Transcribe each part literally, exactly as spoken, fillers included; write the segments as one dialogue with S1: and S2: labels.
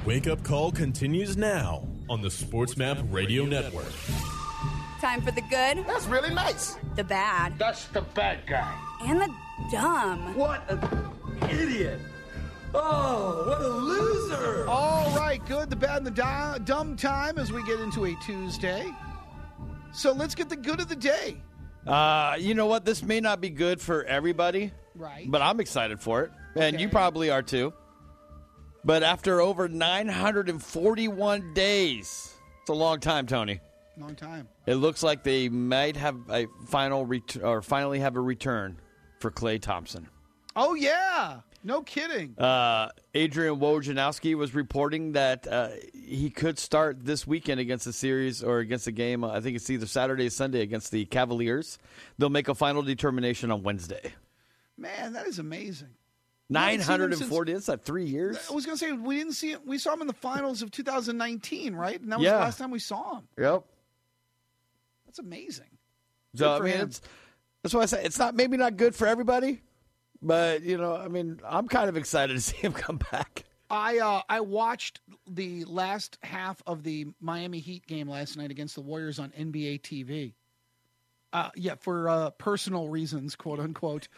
S1: Wake Up Call continues now on the SportsMap Radio Network.
S2: Time for the good.
S3: That's really nice.
S2: The bad.
S3: That's the bad guy.
S2: And the dumb.
S4: What an idiot. Oh, what a loser.
S5: All right, good, the bad, and the di- dumb time as we get into a Tuesday. So let's get the good of the day.
S6: Uh, you know what? This may not be good for everybody.
S5: Right.
S6: But I'm excited for it. And
S5: Okay.
S6: you probably are too. But after over nine hundred forty-one days, it's a long time, Tony.
S5: Long time.
S6: It looks like they might have a final ret- or finally have a return for Klay Thompson.
S5: Oh, yeah. No kidding.
S6: Uh, Adrian Wojnarowski was reporting that uh, he could start this weekend against the series or against the game. I think it's either Saturday or Sunday against the Cavaliers. They'll make a final determination on Wednesday.
S5: Man, that is amazing.
S6: nine hundred forty. That's like three years.
S5: I was going to say, we didn't see it. We saw him in the finals of two thousand nineteen, right? And that was
S6: Yeah.
S5: the last time we saw him.
S6: Yep.
S5: That's amazing.
S6: So,
S5: Good
S6: I
S5: for
S6: mean,
S5: him.
S6: it's, that's why I say it's not maybe not good for everybody, but, you know, I mean, I'm kind of excited to see him come back.
S5: I uh, I watched the last half of the Miami Heat game last night against the Warriors on N B A T V. Uh, yeah, for uh, personal reasons, quote unquote.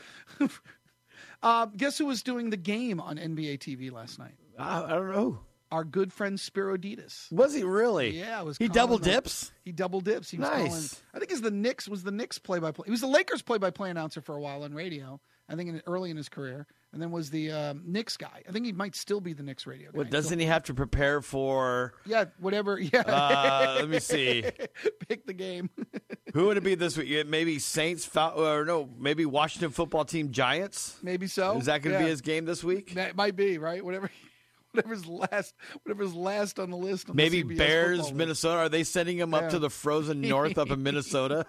S5: uh, guess who was doing the game on N B A T V last night?
S6: I, I don't know.
S5: Our good friend Spiro Ditas.
S6: Was he really?
S5: Yeah, it was.
S6: He
S5: calling
S6: double
S5: the-
S6: dips?
S5: He double dips. He was
S6: Nice.
S5: calling. I think he's the Knicks was the Knicks play by play. He was the Lakers play by play announcer for a while on radio. I think in, early in his career, and then was the um, Knicks guy. I think he might still be the Knicks radio guy.
S6: What, doesn't he have to prepare for?
S5: Yeah, whatever. Yeah.
S6: Uh, let me see.
S5: Pick the game.
S6: Who would it be this week? Yeah, maybe Saints, Fal- or no, maybe Washington football team Giants?
S5: Maybe so.
S6: Is that going to
S5: Yeah.
S6: be his game this week?
S5: That might be right. Whatever. Whatever's last. Whatever's last on the list. On
S6: Maybe
S5: the C B S
S6: Bears,
S5: football list.
S6: Minnesota. Are they sending him up
S5: Yeah.
S6: to the frozen north up in Minnesota?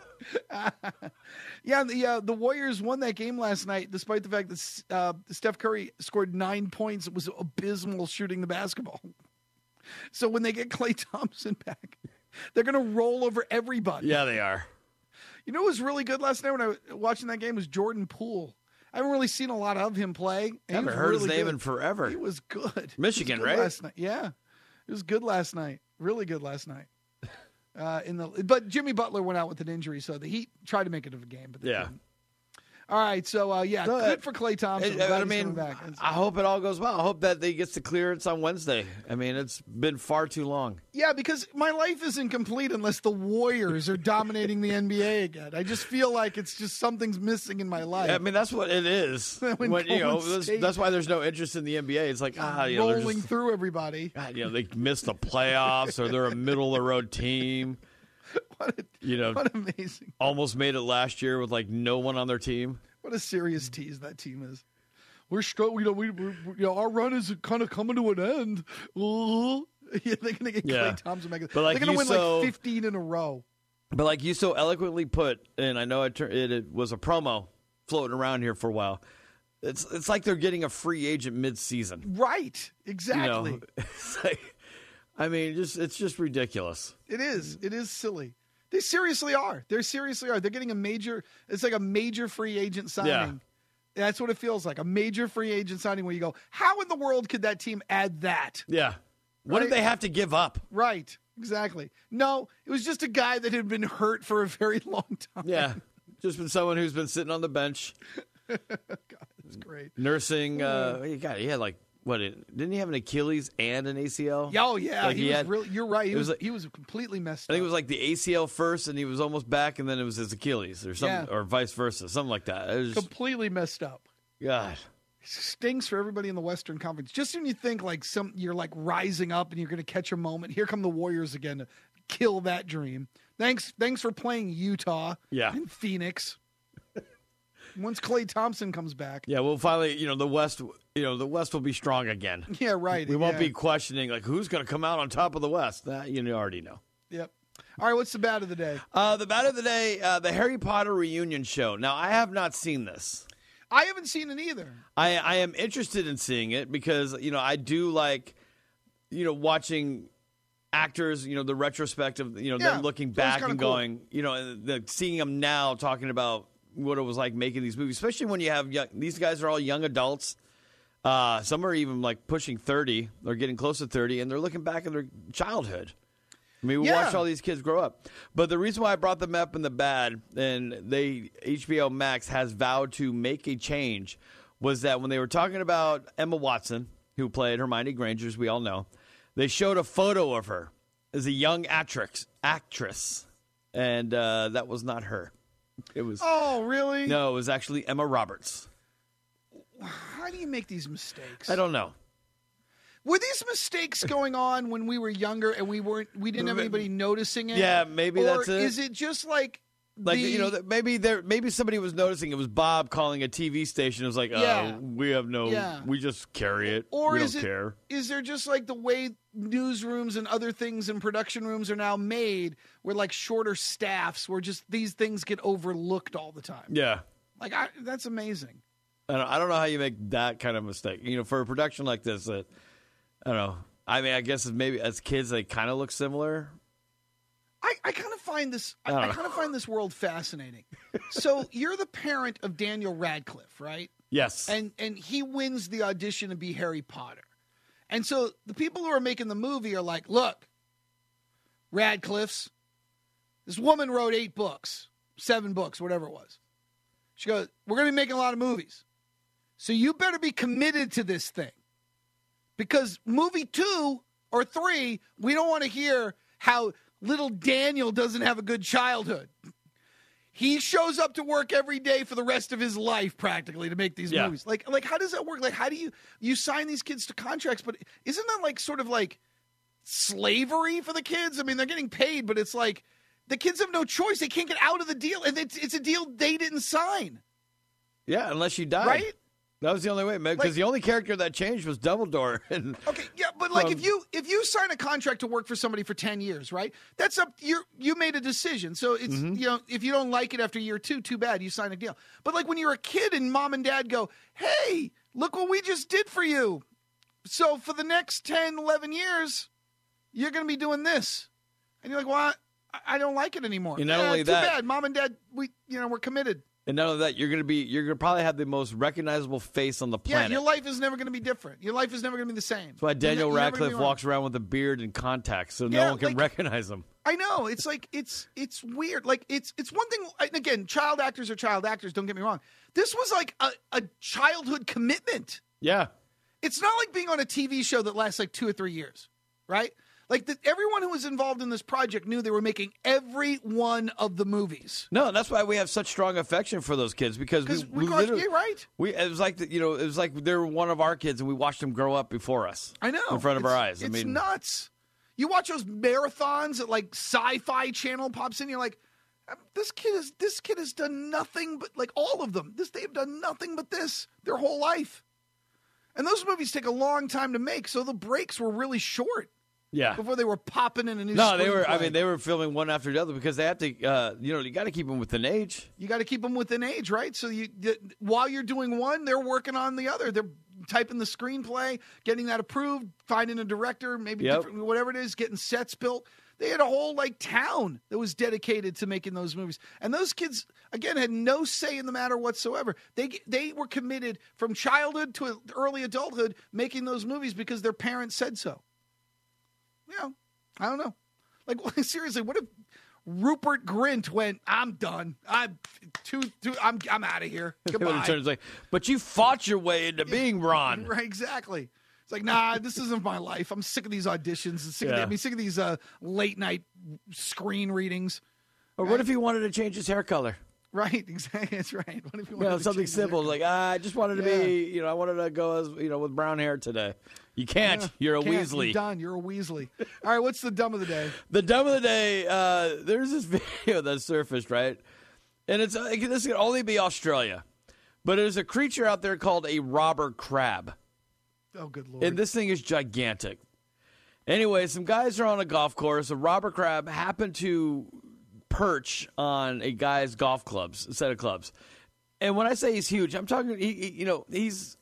S5: Yeah, the uh, the Warriors won that game last night, despite the fact that uh, Steph Curry scored nine points. It was abysmal shooting the basketball. So when they get Klay Thompson back, they're going to roll over everybody.
S6: Yeah, they are.
S5: You know what was really good last night when I was watching that game was Jordan Poole. I haven't really seen a lot of him play. and
S6: I
S5: he
S6: haven't
S5: was
S6: heard his
S5: really
S6: name
S5: good.
S6: in forever.
S5: He was good.
S6: Michigan,
S5: He was good
S6: right?
S5: Last night. Yeah, it was good last night. Really good last night. Uh, in the but Jimmy Butler went out with an injury, so the Heat tried to make it of a game, but they
S6: Yeah.
S5: couldn't. All right, so uh, yeah,
S6: No,
S5: good
S6: uh,
S5: for Klay Thompson.
S6: I,
S5: Glad
S6: I
S5: he's
S6: mean,
S5: coming back.
S6: I hope it all goes well. I hope that they gets the clearance on Wednesday. I mean, it's been far too long.
S5: Yeah, because my life isn't complete unless the Warriors are dominating the N B A again. I just feel like it's just something's missing in my life.
S6: I mean, that's what it is.
S5: When
S6: When, you know,
S5: Golden
S6: that's,
S5: State-
S6: that's why there's no interest in the N B A. It's like, ah, you know, they're
S5: rolling
S6: just,
S5: through everybody.
S6: God, you know, they missed the playoffs or they're a middle of the road team.
S5: What, a,
S6: You know,
S5: what amazing.
S6: almost made it last year with like no one on their team.
S5: What a serious tease that team is. We're stro- you know, we, we, we you know, our run is kind of coming to an end. Uh-huh. Yeah, they're gonna get
S6: Yeah.
S5: Klay Thompson back.
S6: But like
S5: they're gonna
S6: you
S5: win
S6: so-
S5: like fifteen in a row.
S6: But like you so eloquently put, and I know it, tur- it, it was a promo floating around here for a while. It's it's like they're getting a free agent mid-season.
S5: Right.
S6: You
S5: Exactly.
S6: know, it's like, I mean, just it's just ridiculous.
S5: It is. It is silly. They seriously are. They seriously are. They're getting a major. It's like a major free agent signing. That's what it feels like. A major free agent signing where you go, how in the world could that team add that?
S6: Yeah. What
S5: Right.
S6: did they have to give up?
S5: Right. Exactly. No, it was just a guy that had been hurt for a very long time.
S6: Yeah. Just been someone who's been sitting on the bench,
S5: God, that's great.
S6: nursing. Uh, he got he had like what? Didn't he have an Achilles and an A C L?
S5: Oh yeah,
S6: Like
S5: he,
S6: he
S5: was
S6: had-
S5: really. You're right. He
S6: it
S5: was,
S6: was like-
S5: he was completely messed
S6: I think it
S5: up.
S6: was like the A C L first, and he was almost back, and then it was his Achilles, or something,
S5: Yeah.
S6: or vice versa, something like that. It was just,
S5: completely messed up.
S6: God.
S5: Stinks for everybody in the Western Conference. Just when you think like some you're like rising up and you're going to catch a moment, here come the Warriors again to kill that dream. Thanks, thanks for playing Utah.
S6: Yeah.
S5: And Phoenix. Once Klay Thompson comes back,
S6: Yeah, we'll finally, you know, the West, you know, the West will be strong again.
S5: yeah, right.
S6: We won't
S5: yeah.
S6: be questioning like who's going to come out on top of the West. That you already know.
S5: Yep. All right, what's the bad of the day?
S6: Uh, the bad of the day, uh, the Harry Potter reunion show. Now, I have not seen this.
S5: I haven't seen it either.
S6: I, I am interested in seeing it because, you know, I do like, you know, watching actors, you know, the retrospective, you know,
S5: Yeah,
S6: them looking
S5: it's always
S6: back
S5: kinda
S6: and
S5: cool.
S6: going, you know, and the, seeing them now talking about what it was like making these movies, especially when you have young, these guys are all young adults. Uh, some are even like pushing thirty or getting close to thirty, and they're looking back at their childhood. I mean, we
S5: Yeah.
S6: watched all these kids grow up. But the reason why I brought them up in the bad, and they H B O Max has vowed to make a change, was that when they were talking about Emma Watson, who played Hermione Granger, as we all know, they showed a photo of her as a young actress, actress, and uh, that was not her. It was
S5: Oh, really?
S6: no, it was actually Emma Roberts.
S5: How do you make these mistakes?
S6: I don't know.
S5: Were these mistakes going on when we were younger and we weren't? We didn't have anybody noticing it.
S6: Yeah, maybe
S5: or
S6: that's it.
S5: Is it just like
S6: Like
S5: the,
S6: you know, that maybe there, maybe somebody was noticing it was Bob calling a T V station. It was like,
S5: Yeah.
S6: oh, we have no,
S5: Yeah.
S6: we just carry it.
S5: Or
S6: we
S5: is
S6: don't
S5: it?
S6: care.
S5: Is there just like the way newsrooms and other things in production rooms are now made, where like shorter staffs, where just these things get overlooked all the time?
S6: Yeah,
S5: Like I, that's amazing.
S6: I don't, I don't know how you make that kind of mistake. You know, for a production like this, that I don't know. I mean, I guess maybe as kids they kind of look similar.
S5: I, I kind of find this. I,
S6: I don't
S5: I
S6: know.
S5: kind of find this world fascinating. So you're the parent of Daniel Radcliffe, right?
S6: Yes,
S5: And and he wins the audition to be Harry Potter. And so the people who are making the movie are like, look, Radcliffe's, this woman wrote eight books, seven books, whatever it was. She goes, we're going to be making a lot of movies. So you better be committed to this thing. Because movie two or three, we don't want to hear how little Daniel doesn't have a good childhood. He shows up to work every day for the rest of his life, practically, to make these
S6: Yeah.
S5: movies. Like, like, how does that work? Like, how do you you sign these kids to contracts? But isn't that like sort of like slavery for the kids? I mean, they're getting paid, but it's like the kids have no choice. They can't get out of the deal, and it's it's a deal they didn't sign,
S6: yeah, unless you die,
S5: right?
S6: That was the only way, because
S5: Like-
S6: the only character that changed was Dumbledore. And
S5: Okay, yeah, but like
S6: From-
S5: if you if you sign a contract to work for somebody for ten years, right? That's up you you made a decision. So it's
S6: Mm-hmm.
S5: you know, if you don't like it after year two, too bad, you sign a deal. But like when you're a kid and mom and dad go, "Hey, look what we just did for you." So for the next ten, eleven years, you're going to be doing this. And you're like, "Well, I, I don't like it anymore."
S6: And not
S5: Eh,
S6: only
S5: too
S6: that-
S5: bad. Mom and dad, we you know, we're committed.
S6: and none of that, you're gonna be, you're gonna probably have the most recognizable face on the
S5: Yeah,
S6: planet.
S5: your life is never going to be different. Your life is never going to be the same.
S6: That's why Daniel
S5: You're ne- you're never gonna
S6: Radcliffe
S5: be wrong.
S6: walks around with a beard and contacts, so
S5: Yeah,
S6: no one can
S5: like-
S6: recognize him.
S5: I know. It's like it's it's weird. Like it's it's one thing. And again, child actors are child actors. Don't get me wrong. This was like a, a childhood commitment.
S6: Yeah,
S5: It's not like being on a T V show that lasts like two or three years, right? Like the, everyone who was involved in this project knew they were making every one of the movies.
S6: no, that's why we have such strong affection for those kids, because we,
S5: Because we,
S6: we
S5: got
S6: literally,
S5: yeah, right.
S6: we it was like the, you know it was like they were one of our kids, and we watched them grow up before us.
S5: I know.
S6: in front of
S5: It's-
S6: our eyes. I
S5: It's
S6: mean,
S5: nuts. You watch those marathons that like Sci-Fi Channel pops in. You're like, this kid is this kid has done nothing but like all of them. This they've done nothing but this their whole life. And those movies take a long time to make, so the breaks were really short
S6: yeah.
S5: before they were popping in a new.
S6: No, they were. I
S5: screenplay.
S6: mean, they were filming one after the other because they have to. Uh, you know, you got to keep them within age.
S5: You got to keep them within age, right? So you th- while you're doing one, they're working on the other. They're typing the screenplay, getting that approved, finding a director, maybe
S6: Yep.
S5: different, whatever it is, getting sets built. They had a whole like town that was dedicated to making those movies, and those kids again had no say in the matter whatsoever. They they were committed from childhood to early adulthood making those movies because their parents said so. You know, I don't know. Like seriously, what if Rupert Grint went, "I'm done. I'm too, too I'm I'm out of here. Goodbye."
S6: Turns like, but you fought your way into being Ron.
S5: Right, exactly. It's like, nah, this isn't my life. I'm sick of these auditions. And sick of
S6: Yeah.
S5: the, I mean, sick of these uh, late night screen readings.
S6: Or what if he wanted to change his hair color?
S5: Right, exactly. That's right. What if you
S6: You know,
S5: wanted to
S6: something
S5: change his hair
S6: simple
S5: color?
S6: like ah, I just wanted to
S5: Yeah.
S6: be. You know, I wanted to go as you know with brown hair today. You can't.
S5: Yeah,
S6: You're a
S5: can't.
S6: Weasley.
S5: You're done. You're a Weasley. All right, what's the dumb of the day?
S6: The dumb of the day, uh, there's this video that surfaced, right? And it's uh, this can only be Australia. But there's a creature out there called a robber crab.
S5: Oh, good Lord.
S6: And this thing is gigantic. Anyway, some guys are on a golf course. A robber crab happened to perch on a guy's golf clubs, a set of clubs. And when I say he's huge, I'm talking, he, he, you know, he's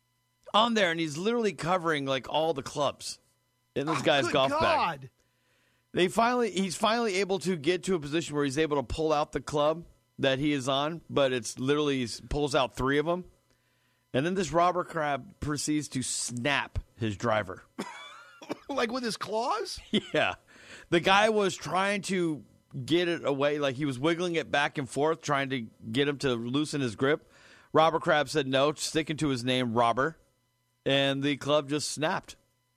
S6: on there and he's literally covering like all the clubs in this
S5: Oh,
S6: guy's
S5: good
S6: golf bag.
S5: God.
S6: They finally, he's finally able to get to a position where he's able to pull out the club that he is on, but it's literally he pulls out three of them, And then this robber crab proceeds to snap his driver.
S5: Like with his claws?
S6: Yeah. The guy was trying to get it away. Like he was wiggling it back and forth, trying to get him to loosen his grip. Robber crab said no, sticking to his name, Robber. And the club just snapped.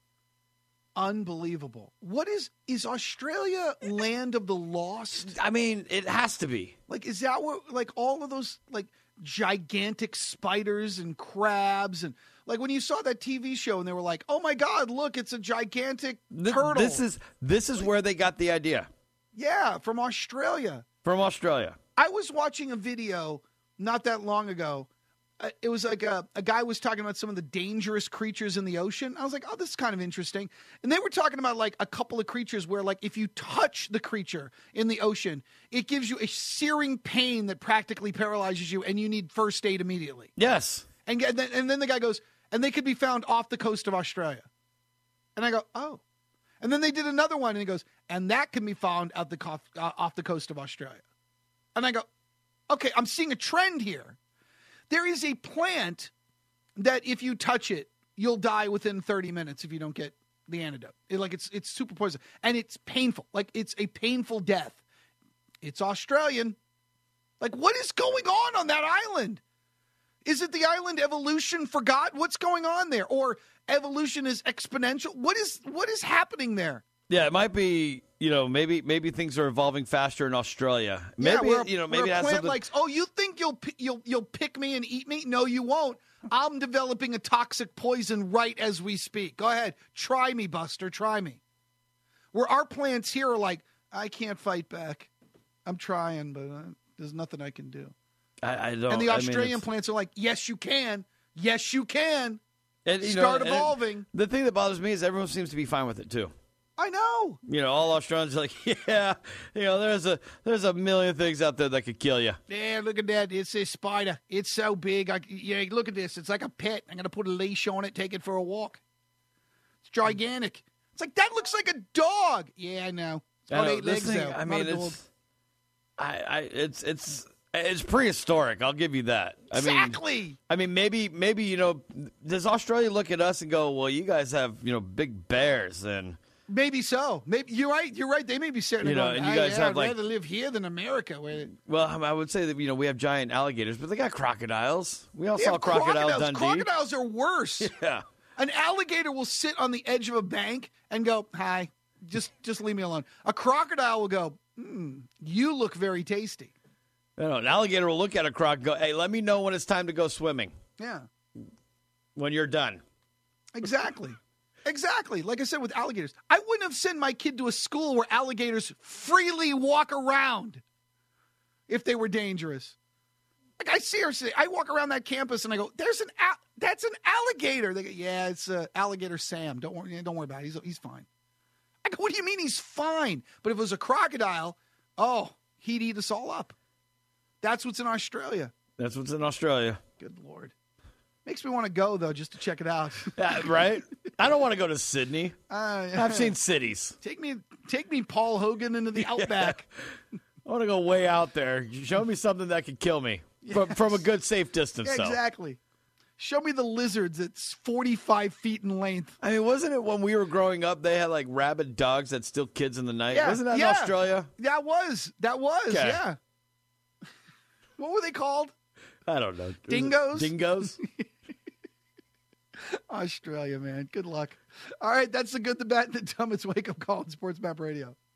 S5: Unbelievable. What is, is Australia land of the lost?
S6: I mean, it has to be.
S5: Like, is that what, like, all of those, like, gigantic spiders and crabs and, like, when you saw that T V show and they were like, oh my God, look, it's a gigantic
S6: Th-
S5: turtle.
S6: This is this is where they got the idea.
S5: Yeah, from Australia.
S6: From Australia.
S5: I was watching a video not that long ago. Uh, it was like a, a guy was talking about some of the dangerous creatures in the ocean. I was like, oh, this is kind of interesting. And they were talking about like a couple of creatures where like if you touch the creature in the ocean, it gives you a searing pain that practically paralyzes you and you need first aid immediately.
S6: Yes.
S5: And, and, then, and then the guy goes, and they could be found off the coast of Australia. And I go, oh. And then they did another one and he goes, and that can be found out the co- uh, off the coast of Australia. And I go, okay, I'm seeing a trend here. There is a plant that if you touch it, you'll die within thirty minutes if you don't get the antidote. It, like it's it's super poison. And it's painful. Like it's a painful death. It's Australian. Like what is going on on that island? Is it the island evolution forgot? What's going on there? Or evolution is exponential? What is what is happening there?
S6: Yeah, it might be, you know, maybe maybe things are evolving faster in Australia. Maybe,
S5: yeah,
S6: you know, maybe
S5: a
S6: it has
S5: plant
S6: something.
S5: likes, oh, you think you'll you'll you'll pick me and eat me? No, you won't. I'm developing a toxic poison right as we speak. Go ahead, try me, Buster. Try me. Where our plants here are like, I can't fight back. I'm trying, but uh, there's nothing I can do.
S6: I, I don't.
S5: And the
S6: I mean,
S5: Australian
S6: it's-
S5: plants are like, yes, you can. Yes, you can.
S6: and, you know,
S5: Start
S6: and
S5: evolving.
S6: the thing that bothers me is everyone seems to be fine with it too.
S5: I know.
S6: You know, all Australians are like, yeah, you know, there's a there's a million things out there that could kill you.
S5: Yeah, look at that. It's a spider. It's so big. I, yeah, look at this. It's like a pet. I'm going to put a leash on it, take it for a walk. It's gigantic. It's like, that looks like a dog. Yeah, I know. It's
S6: I
S5: got
S6: know,
S5: eight
S6: this
S5: legs,
S6: thing,
S5: though.
S6: I
S5: Not
S6: mean,
S5: a dog.
S6: it's, I, I, it's, it's, it's prehistoric. I'll give you that. I mean,
S5: Exactly.
S6: I mean, maybe, maybe you know, does Australia look at us and go, well, you guys have, you know, big bears and.
S5: Maybe so. Maybe you're right. You're right. They may be sitting
S6: You
S5: there
S6: know,
S5: going,
S6: and you
S5: "Ah,
S6: guys
S5: yeah,
S6: have,
S5: I'd
S6: like-
S5: rather live here than America. Where
S6: Well, I would say that, you know, we have giant alligators, but they got crocodiles. We all
S5: they
S6: saw
S5: have
S6: Crocodile
S5: crocodiles.
S6: Dundee.
S5: Crocodiles are worse.
S6: Yeah.
S5: An alligator will sit on the edge of a bank and go, "Hi, just just leave me alone." A crocodile will go, mm, "You look very tasty."
S6: I don't know, an alligator will look at a croc and go, hey, let me know when it's time to go swimming.
S5: Yeah,
S6: When you're done.
S5: exactly. Exactly. Like I said with alligators, I wouldn't have sent my kid to a school where alligators freely walk around if they were dangerous. Like I seriously, I walk around that campus and I go, "There's an al- that's an alligator." They go, "Yeah, it's uh, alligator Sam. Don't worry, don't worry about it. He's he's fine." I go, "What do you mean he's fine?" But if it was a crocodile, oh, he'd eat us all up. That's what's in Australia.
S6: That's what's in Australia.
S5: Good Lord. Makes me want to go, though, just to check it out.
S6: Yeah, right? I don't want to go to Sydney.
S5: Uh,
S6: I've seen cities.
S5: Take me, take me, Paul Hogan, into the outback.
S6: I want to go way out there. Show me something that could kill me from, from a good, safe distance,
S5: Yeah,
S6: though.
S5: exactly. Show me the lizards that's forty-five feet in length.
S6: I mean, wasn't it when we were growing up, they had like rabid dogs that steal kids in the night?
S5: Yeah,
S6: Wasn't that
S5: yeah.
S6: in Australia?
S5: That was. That was,
S6: Okay.
S5: yeah. What were they called?
S6: I don't know.
S5: Dingoes?
S6: Dingoes?
S5: Australia, man. Good luck. All right, that's the good, the bad, and the dumb. It's Wake Up Call on Sports Map Radio.